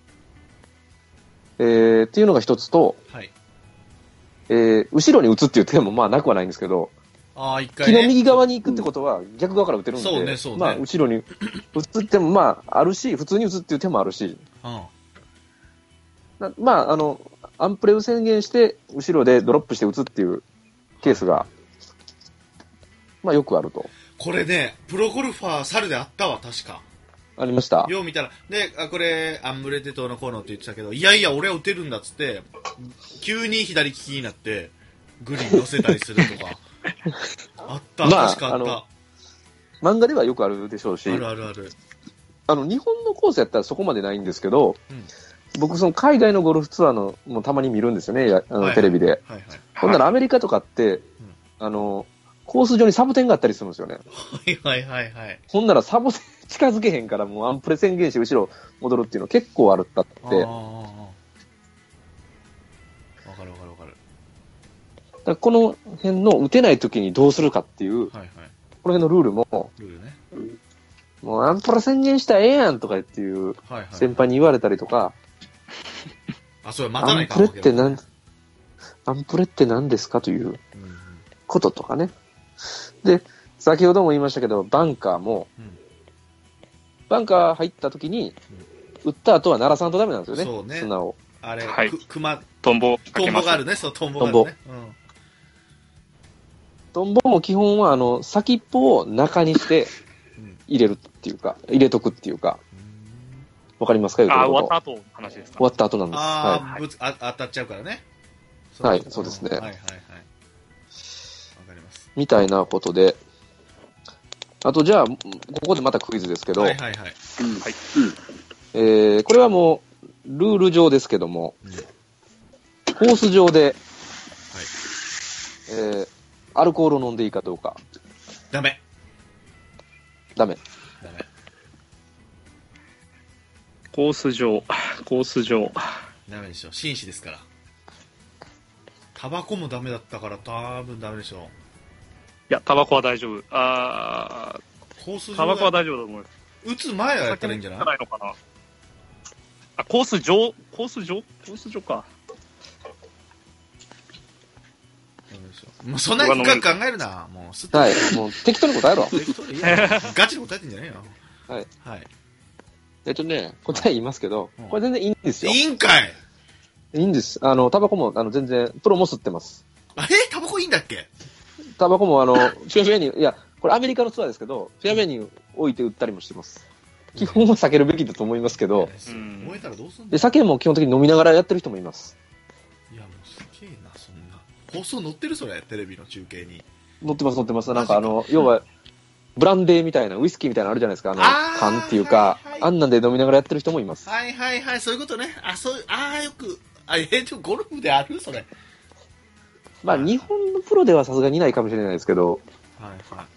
えー、っていうのが一つと、 はい、 えー、後ろに打つっていう手もまあなくはないんですけど、 あ一回ね、 木の右側に行くってことは逆側から打てるんで、 そうねそうね、 まあ後ろに打つってもまああるし、普通に打つっていう手もあるし、 うんなまああの、アンプレを宣言して後ろでドロップして打つっていうケースが、まあよくあると。 これね、プロゴルファー猿であったわ、確か。 ありました。 よう見たら、で、あこれ、アンブレデトーのコーナーって言ってたけど、いやいや、俺は打てるんだっつって、急に左利きになって、グリーン乗せたりするとか。あった、まあ、確かあったあ。 漫画ではよくあるでしょうし、 あるあるある。 あの、日本のコースやったらそこまでないんですけど、うん、僕、その海外のゴルフツアーのもたまに見るんですよね、あの、はいはい、テレビで。はいはい、ほんならアメリカとかって、うん、あの、コース上にサボテンがあったりするんですよね。 はいはいはいはい。 ほんならサボテン近づけへんからもうアンプレ宣言して後ろ戻るっていうの結構あるったって。ああ。わかるわかるわかる。 だからこの辺の打てない時にどうするかっていう、はいはい、この辺のルールも、 ルールね。 もうアンプレ宣言したらええやんとかっていう先輩に言われたりとか、はいはいはい、あ、それ待たないかアンプレって何、アンプレって何ですかということとかね。で、先ほども言いましたけど、バンカーも、うん、バンカー入った時に、うん、打った後は鳴らさんとダメなんですよね。 そうね。 砂を。 あれ、 はい、 く、熊、 トンボ。 トンボがあるね、そう、トンボがあるね。 トンボ。うん。トンボも基本は、あの、先っぽを中にして、入れるっていうか、入れとくっていうか。わかりますか？ あ、終わった後の話ですか？ 終わった後なんです。 ああ、 はい、 ぶつ、あ、当たっちゃうからね。 はい、そうですね。はいはいはい。 みたいなことで、あとじゃあ、ここでまたクイズですけど、 はいはいはい。うん、はい。 えー、これはもう、ルール上ですけども、うん、コース上で、はい、えー、アルコールを飲んでいいかどうか。 ダメ。 ダメ。 ダメ。 コース上、コース上。 ダメでしょ。紳士ですから。 タバコもダメだったから多分ダメでしょ。 いや、タバコは大丈夫。あー、コース上タバコは大丈夫だと思います。 打つ前はやったらいいんじゃない？ ないのかな。あ、コース上、コース上コース上か。 もうそんなに深く考えるな。もうすっと。 はい、もう適当な答えろ。 適当でいいや。ガチで答えてんじゃねえよ。 はい。 はい。 えっとね、答え言いますけど、うん、これ全然いいんですよ。 いいんかいいいんです。あの、タバコも、あの、全然、プロも吸ってます。 あ、えタバコいいんだっけ？ タバコも、あの、フェアウェイに、いや、これアメリカのツアーですけど、フェアウェイに置いて売ったりもしてます。基本は避けるべきだと思いますけど、 うん、燃えたらどうすんの？ で、酒も基本的に飲みながらやってる人もいます。 いや、もうすげえな、そんな。放送載ってるそれ、テレビの中継に。 載ってます、載ってます。なんかあの、要は、ブランデーみたいな、ウイスキーみたいなのあるじゃないですか、あの、 あ缶っていうか、はいはい、あんなんで飲みながらやってる人もいます。 はいはいはい、そういうことね。あ、そう、ああ、よく、あ、えー、ゴルフであるそれ。 まあ、日本のプロではさすがにないかもしれないですけど。 はいはい。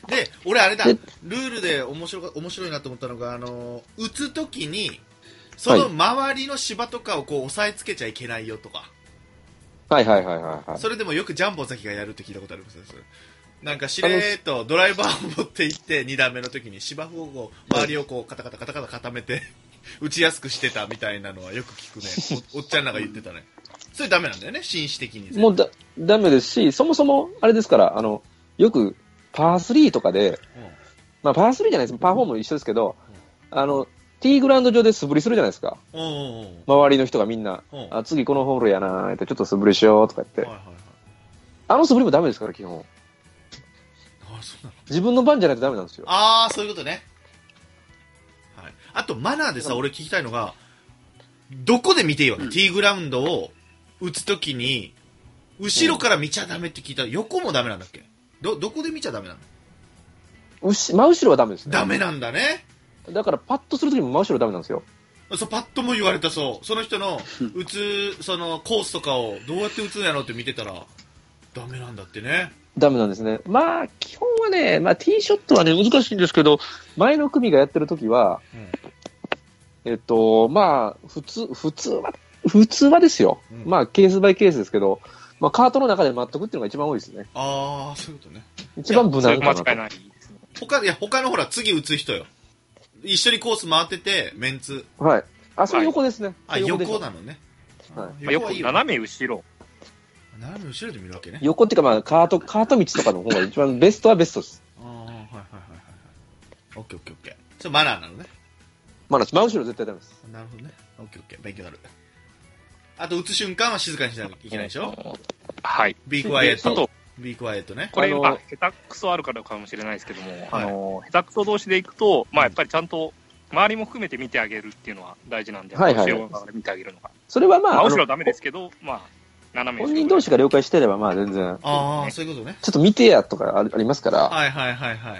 で、俺あれだ、ルールで面白か、面白いなと思ったのが、あの、打つときに、その周りの芝とかをこう押さえつけちゃいけないよとか。 はいはいはいはい、はい。 それでもよくジャンボ崎がやるって聞いたことありますね。なんかしれーっとドライバーを持って行ってに段目の時に芝生をこう周りをこうカタカタカタカタ固めて打ちやすくしてたみたいなのはよく聞くね。 お, おっちゃんらが言ってたね。それダメなんだよね、紳士的に。 もうだダメですし、そもそもあれですから、あのよくパースリーとかで、うん、まあパースリーじゃないです、パーフォーも一緒ですけど、うん、あのティーグラウンド上で素振りするじゃないですか。 うんうんうん、 周りの人がみんな、うん、あ次このホールやなーってちょっと素振りしようとか言って、はいはいはい、あの素振りもダメですから基本。自分の番じゃないとダメなんですよ。 ああ、そういうことね。はい。あとマナーでさ、俺聞きたいのが、どこで見ていいわけ？うん、ティーグラウンドを打つときに後ろから見ちゃダメって聞いたら、横もダメなんだっけ？どどこで見ちゃダメなの？ うし真後ろはダメですね。 ダメなんだね。 だからパッとするときも真後ろダメなんですよ。 そう、パッとも言われた。そうその人の打つそのコースとかをどうやって打つんやろうって見てたらダメなんだってね。 ダメなんですね。まあ、基本はね、まあ、ティーショットはね、難しいんですけど、前の組がやってるときは、うん、えっと、まあ、普通、普通は、普通はですよ。うん、まあ、ケースバイケースですけど、まあ、カートの中で待っとくっていうのが一番多いですね。 ああ、そういうことね。 一番無難かなと。 間違いないですね。 他、いや、他のほら、次打つ人よ。一緒にコース回ってて、メンツ。 はい。あ、それ横ですね。 はい、あ、横なのね。 はい。横、斜め後ろ。 斜め後ろで見るわけね。 横っていうか、まあ、カート、カート道とかの方が一番ベストはベストです。 ああ、はいはいはいはい。オッケーオッケーオッケー。それマナーなのね。 マナー、真後ろ絶対ダメです。 なるほどね。オッケーオッケー。勉強になる。あと、打つ瞬間は静かにしなきゃいけないでしょ？ はい。 ビークワイエット。ビークワイエットね。 これ、まあ、下手くそあるからかもしれないですけども、はい、あの、下手くそ同士でいくと、まあ、やっぱりちゃんと、周りも含めて見てあげるっていうのは大事なんで、 はいはい、 後ろ側で見てあげるのが。 それはまあ、 まあ、後ろはダメですけど、まあ、斜め後ろ。 本人同士が了解してれば、まあ全然。 ああ、そういうことね。 ちょっと見てやとかありますから。 はいはいはいはい。はいはい。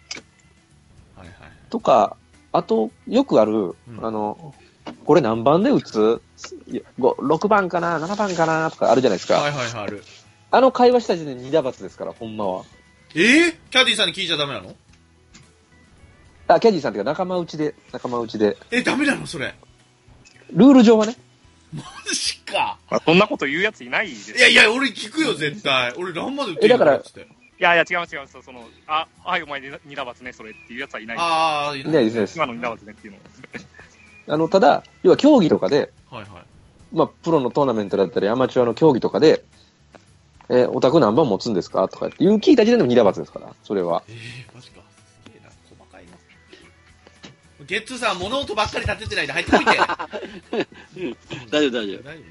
とか、あと、よくある、うん、あの、これ何番で打つ ?ろく 番かな ?なな 番かなとかあるじゃないですか。 はいはいはい、ある。 あの会話した時点でに打罰ですから、ほんまは。 えー、キャディーさんに聞いちゃダメなの？ あ、キャディーさんっていうか仲間内で、仲間内で。 え、ダメなのそれ。 ルール上はね。 マジか。 まあ、そんなこと言うやついないです。 いやいや、俺聞くよ、絶対。俺何まで言ってるのって。 いやいや、違います違います。その、あ、はい、お前に打罰ね、それっていうやつはいないです。 ああ、 いないです。 今のに打罰ねっていうのあの、ただ、要は競技とかで、 はいはい。 まあ、プロのトーナメントだったり、アマチュアの競技とかで、えー、オタク何番持つんですかとかっていう聞いた時点でもに打罰ですから、それは。 えー、マジか。すげえな、細かいな。ゲッツーさん、物音ばっかり立ててないで入ってこいて。 うん、大丈夫、大丈夫。 大丈夫ね。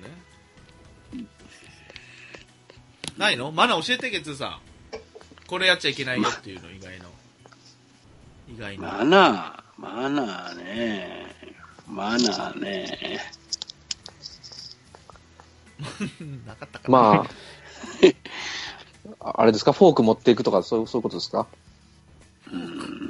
ないの？マナー教えて、ゲッツーさん。これやっちゃいけないよっていうの、意外の。意外の。 マナー、マナーね。マナーね。 なかったかな。 まあ、あれですか、フォーク持っていくとか、そういう、そういうことですか？ うん。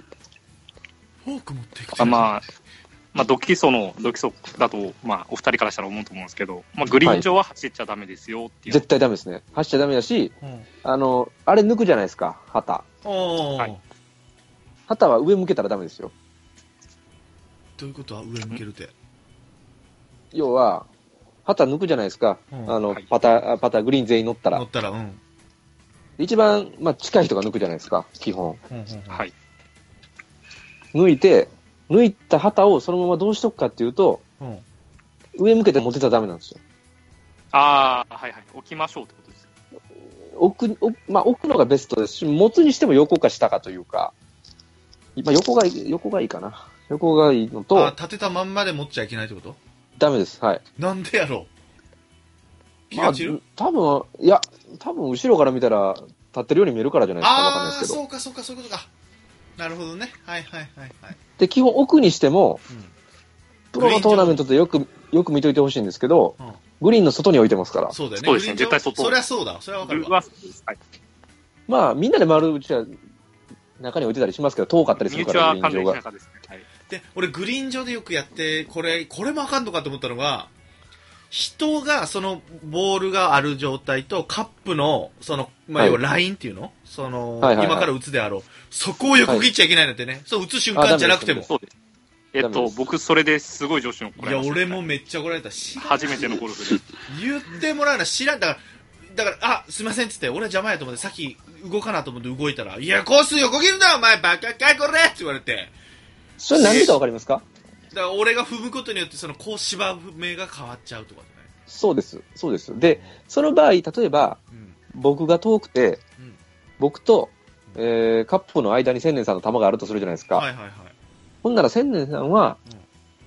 フォーク持っていくあ、まあ、まあ、ドキソの、ドキソだと、まあ、お二人からしたら思うと思うんですけど、まあ、グリーン上は走っちゃダメですよっていう。 はい、絶対ダメですね。走っちゃダメだし、うん、あの、あれ抜くじゃないですか、旗。 おー。はい。 旗は上向けたらダメですよ。 どういうことは上向けるって？ 要は、 旗抜くじゃないですか。うん、あの、はい、パター、パターグリーン全員乗ったら。 乗ったら、うん。 一番、まあ、近い人が抜くじゃないですか、基本。 うんうんうん、 はい。 抜いて、抜いた旗をそのままどうしとくかっていうと、うん、上向けて持ってたらダメなんですよ。 ああ、はいはい。置きましょうってことです。 置く、置まあ、置くのがベストですし、持つにしても横か下かというか、まあ、横がいい、横がいいかな。横がいいのと。 あ、立てたまんまで持っちゃいけないってこと？ ダメです。はい。 なんでやろう？気が散る？ まあ、多分、いや、多分後ろから見たら立ってるように見えるからじゃないですか。わかんないですけど。 ああ、そうかそうかそういうことか。なるほどね。はいはいはいはい。 で、基本奥にしても、うん、プロのトーナメントでよく、よく見といてほしいんですけど、うん、グリーンの外に置いてますから。 そうだよね。 そうですね。絶対外。 そりゃそうだ。それはわかるわ。はい、 まあ、みんなで回るうちは中に置いてたりしますけど、遠かったりするから、 グリーン上が。 で、俺グリーン上でよくやって、これ、これもあかんのかと思ったのが、人が、その、ボールがある状態と、カップの、その、まあ、要はラインっていうの、はい、その、はいはいはい、今から打つであろう。そこを横切っちゃいけないんだってね。はい、そう、打つ瞬間じゃなくても。 そうです。えっと、僕、それですごい上司に怒られました。 いや、俺もめっちゃ怒られた。 初めてのゴルフで。 言ってもらうのは知らん。だから、だから、あ、すいませんっつって、俺は邪魔やと思って、さっき動かなと思って動いたら、いや、コース横切るな、お前、バカかい、これって言われて。 それ何でかわかりますか？ だから俺が踏むことによって、その、こう芝目が変わっちゃうとかね。 そうです。そうです。で、その場合、例えば、うん、僕が遠くて、うん、僕と、えー、カップの間に千年さんの球があるとするじゃないですか。 はいはいはい。 ほんなら千年さんは、うん、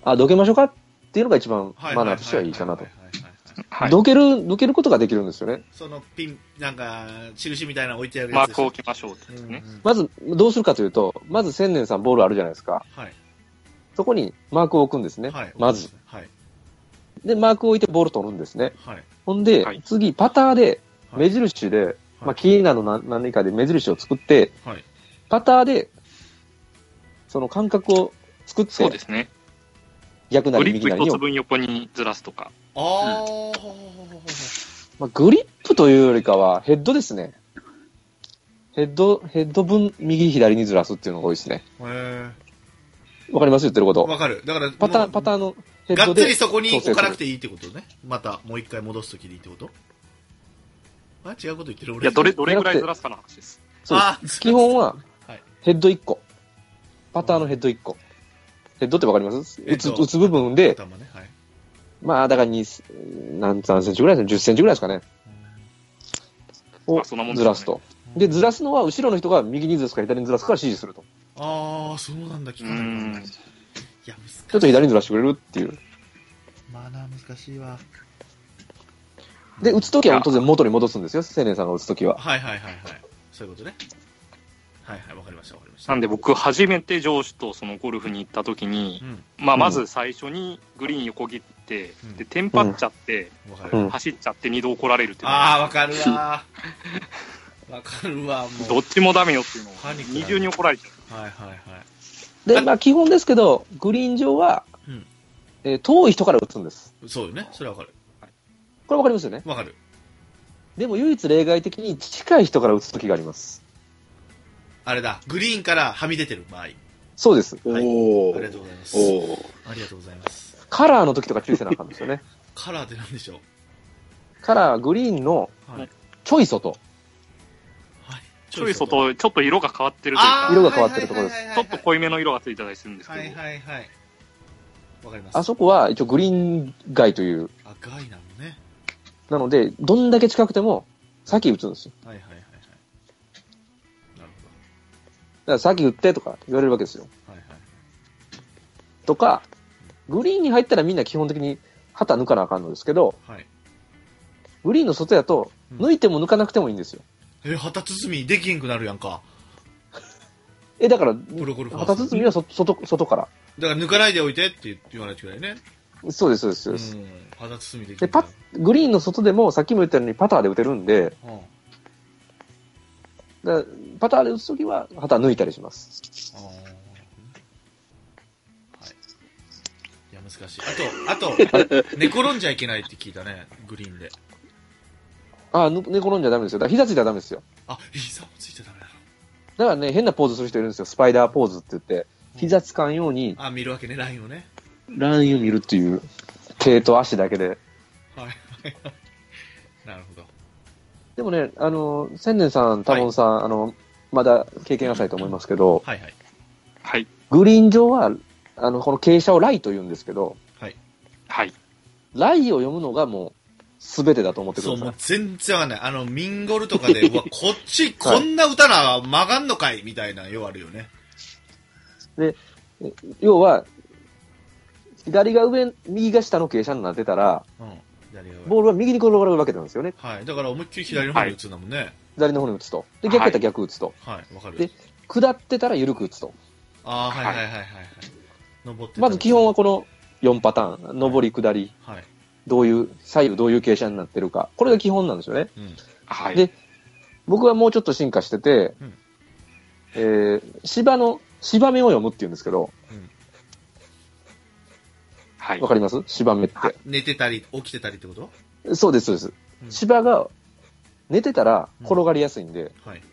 あ、どけましょうかっていうのが一番マナーとしてはいいかなと。どける、どけることができるんですよね。 そのピン、なんか、印みたいなの置いてあるやつマークを置きましょうってですね、 うんうん。まず、どうするかというと、まず千年さんボールあるじゃないですか。 はい。 そこにマークを置くんですね。はい。まず。はい。で、マークを置いてボール取るんですね。はい。ほんで、はい、次、パターで、目印で、はい、まあ、キーなど何かで目印を作って、はい。パターで、その間隔を作って、 そうですね。 逆なり右なりに。 グリップ一つ分横にずらすとか。 ああ、うん、 まあ、グリップというよりかは、ヘッドですね。ヘッド、ヘッド分右左にずらすっていうのが多いですね。 へー。 わかります言ってること。 わかる。だから、 パターン、パターンのヘッドで。がっつりそこに置かなくていいってことね。また、もう一回戻すときでいいってことあ、違うこと言ってる俺。 いや、どれ、どれぐらいずらすかの話です。 そうです。基本は、ヘッドいっこ。パターのヘッドいっこ。ヘッドってわかります、えっと、打つ、打つ部分で、ね、はい、まあ、だからに、何、何センチぐらいですか、じゅっセンチぐらいですかね。をずらすと。で、ずらすのは、後ろの人が右にずらすか左にずらすか指示すると。 ああ、そうなんだ、聞かない。いや、難しい。 ちょっと左にずらしてくれるっていう。 まあな、難しいわ。 で、打つときは当然元に戻すんですよ、青年さんが打つときは。 はいはいはいはい。そういうことね。はいはい、わかりましたわかりました。 なんで僕、初めて上司とそのゴルフに行ったときに、うん、まあ、まず最初にグリーン横切って、うん、で、テンパっちゃって、うん、走っちゃって二度怒られるっていう。 ああ、わかるわわかるわ、もう。 どっちもダメよっていうのを、二重に怒られちゃう。 はいはいはい。 で、まあ基本ですけど、グリーン上は、うんえー、遠い人から打つんです。 そうよね。それはわかる。 これわかりますよね。 わかる。 でも唯一例外的に近い人から打つときがあります。 あれだ、グリーンからはみ出てる場合。 そうです。 はい、おありがとうございます。おありがとうございます。 カラーの時とか注意せなあかんですよね。 カラーって何でしょう？ カラー、グリーンのちょい外。はいちょい外、ちょっと色が変わってるというか、 色が変わってるところです。 ちょっと濃いめの色がついたりするんですけど。 はいはいはい。わかります。 あそこは一応グリーン街という。 あ、街なのね。 なので、どんだけ近くても、先打つんですよ。 はいはいはいはい。なるほど。だから先打ってとか言われるわけですよ。はいはい。とか、グリーンに入ったらみんな基本的に旗抜かなあかんのですけど、はい。グリーンの外やと、抜いても抜かなくてもいいんですよ。 え、旗包みできへんくなるやんか。 え、だから、旗包みはそ外、外から。 だから抜かないでおいてって言わないといけないね。 そうです、そうです、そうです。 旗包みできでパグリーンの外でも、さっきも言ったようにパターで打てるんで、うん、だパターで打つときは旗抜いたりします。あはい。 いや、難しい。あと、あと、寝転んじゃいけないって聞いたね、グリーンで。 ああ、寝転んじゃダメですよ。だから膝ついたらダメですよ。 あ、膝もついちゃダメだろ。 だからね、変なポーズする人いるんですよ。スパイダーポーズって言って、膝つかんように。 あ、見るわけね、ラインをね。 ラインを見るっていう、手と足だけで。 はなるほど。 でもね、あの、千年さん、多聞さん、はい、あの、まだ経験浅いと思いますけど、 はいはい。 はい。 グリーン上は、あの、この傾斜をライと言うんですけど、 はい。 はい。 ライを読むのがもう、すべてだと思ってください。 そう、もう全然わかんない。あの、ミンゴルとかで、うわ、こっち、こんな歌な、曲がんのかいみたいな、ようあるよね。 で、要は、左が上、右が下の傾斜になってたら、うん、ボールは右に転がるわけなんですよね。 はい。だから思いっきり左の方に打つんだもんね。はい、 左の方に打つと。で、逆やったら逆打つと。 はい、わ、はい、かる。 で、下ってたら緩く打つと。 ああ、はいはいはいはい、はい。 登ってまず基本はこのよんパターン。上り下り。はい。どういう、左右どういう傾斜になってるか。これが基本なんですよね。うん。はい。で、僕はもうちょっと進化してて、うん、えー、芝の、芝目を読むって言うんですけど、うん、はい。わかります？芝目って。 寝てたり、起きてたりってこと？ そうです、そうです。うん、芝が、寝てたら転がりやすいんで、うん、はい。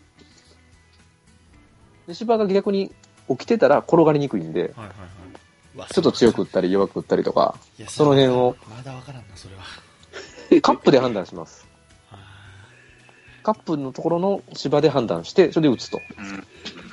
で、芝が逆に起きてたら転がりにくいんで、はいはいはい、ちょっと強く打ったり弱く打ったりとか、その辺を。 まだわからんな、それは。 カップで判断します。カップのところの芝で判断して、それで打つと。うん。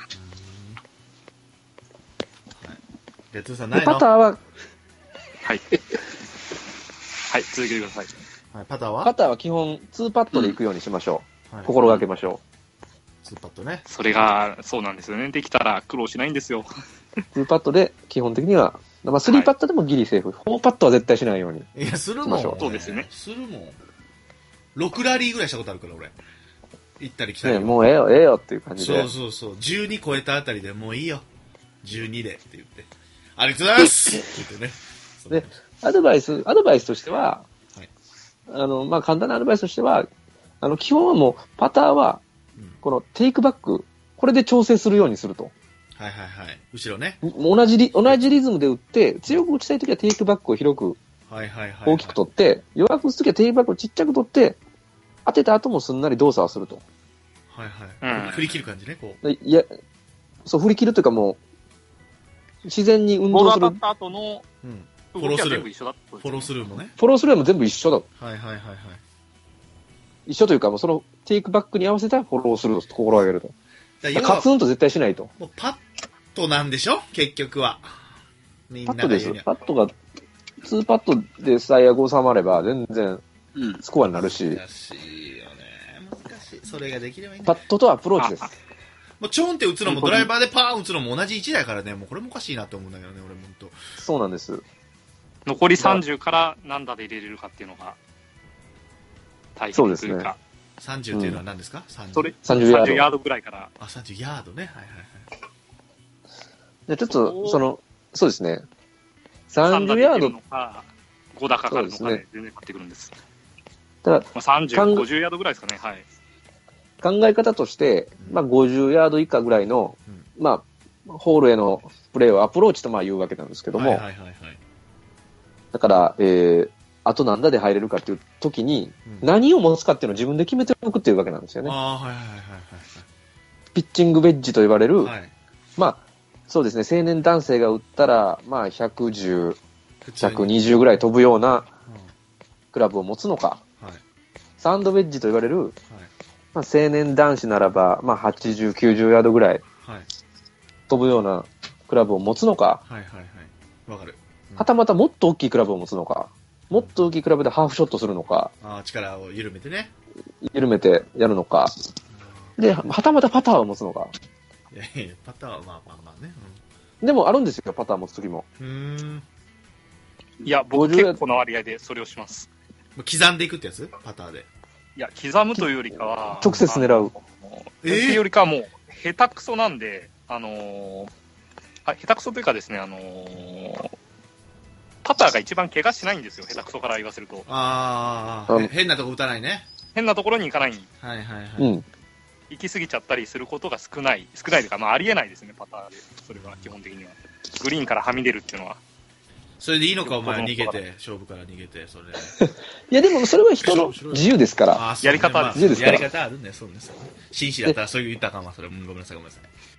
レッツーさんないの？ パターは、 はい。はい、続けてください。 はい、パターはパターは基本、ツーパットで行くようにしましょう。うん、心がけましょう。ツーパットね。 それが、そうなんですよね。できたら苦労しないんですよ。 ツーパットで、基本的には、まあ、スリーパットでもギリセーフ。はい、フォーパットは絶対しないように。 いや、するもん。 そうですね。 するもん。ろくラリーぐらいしたことあるから、俺。行ったり来たり。 ね、もうええよ、ええよっていう感じで。 そうそうそう。じゅうに超えたあたりでもういいよ。じゅうにでって言って。ありがとうございますって言ってね。で、アドバイス、アドバイスとしては、はい、あの、まあ、簡単なアドバイスとしては、あの、基本はもう、パターは、このテイクバック、これで調整するようにすると。 はいはいはい。後ろね。 同じリ、同じリズムで打って、強く打ちたいときはテイクバックを広く、はいはいはい。大きく取って、弱く打つときはテイクバックをちっちゃく取って、当てた後もすんなり動作をすると。 はいはい。うん、振り切る感じね、こう。いや、そう、振り切るというかもう、自然に運動する。 ボール当たった後の、うん、 フォロースルー。フォロースルーもね。 フォロースルーも全部一緒だ。 はいはいはいはい。 一緒というか、もうそのテイクバックに合わせたフォロースルーを心がけると。カツンと絶対しないと。 もうパットなんでしょ結局は。 みんなパットです。パットが、ツーパットで最悪収まれば全然スコアになるし。 難しいよね。難しい。それができればいいんだ。パットとアプローチです。 もうチョンって打つのもドライバーでパーン打つのも同じ位置だからね、もうこれもおかしいなと思うんだけどね、俺も本当。そうなんです。 残りさんじゅうから何打で入れれるかっていうのが大変というか。 さんじゅうっていうのは何ですか？ さんじゅう。 それさんじゅうヤードぐらいから。 あ、さんじゅうヤードね。はいはいはい。 じゃちょっと、その、そうですね。さんじゅうヤード。 ご打かかるのかね、全然変わってくるんです。ただ、まあ、さんじゅう、ごじゅうヤードぐらいですかね、はい。 考え方として、まあ、ごじゅうヤード以下ぐらいの、うん、まあ、ホールへのプレーをアプローチとまあ言うわけなんですけども、はいはいはいはい、だから、えー、あと何打で入れるかっていう時に、うん、何を持つかっていうのを自分で決めておくっていうわけなんですよね。 あ、はいはいはいはい、 ピッチングベッジと言われる、はい、まあ、そうですね、成年男性が打ったら、まあ、ひゃくじゅう、ひゃくにじゅうぐらい飛ぶようなクラブを持つのか、はい、サンドベッジと言われる、はい、まあ、成年男子ならば、まあ、はちじゅう、きゅうじゅうヤードぐらい飛ぶようなクラブを持つのか、 はいはいはい、わかる。 うん、はたまたもっと大きいクラブを持つのか、もっと大きいクラブでハーフショットするのか、 あ、力を緩めてね。 緩めてやるのか、で、はたまたパターを持つのか。 いやいや、パターはまあまあまあね。 うん、でもあるんですよ、パター持つときも。 うーん。 いや、僕結構な割合でそれをします。 刻んでいくってやつ？パターで。 いや、刻むというよりかは、 直接狙う。 えー、っていうよりかはもう、下手くそなんで、あのー、あ、下手くそというかですね、あのー、パターが一番怪我しないんですよ、下手くそから言わせると。 ああ、変なとこ打たないね。 変なところに行かない。 はいはいはい。 うん。 行き過ぎちゃったりすることが少ない。少ないというか、まあありえないですね、パターで。それは基本的には。グリーンからはみ出るっていうのは。 それでいいのか、お前逃げて、勝負から逃げて、それ。 いや、でもそれは人の自由ですから。 あ、 やり方、 自由ですから。やり方あるんだよ、そうですよ。紳士だったらそういう言ったかも、それ。ごめんなさい、ごめんなさい。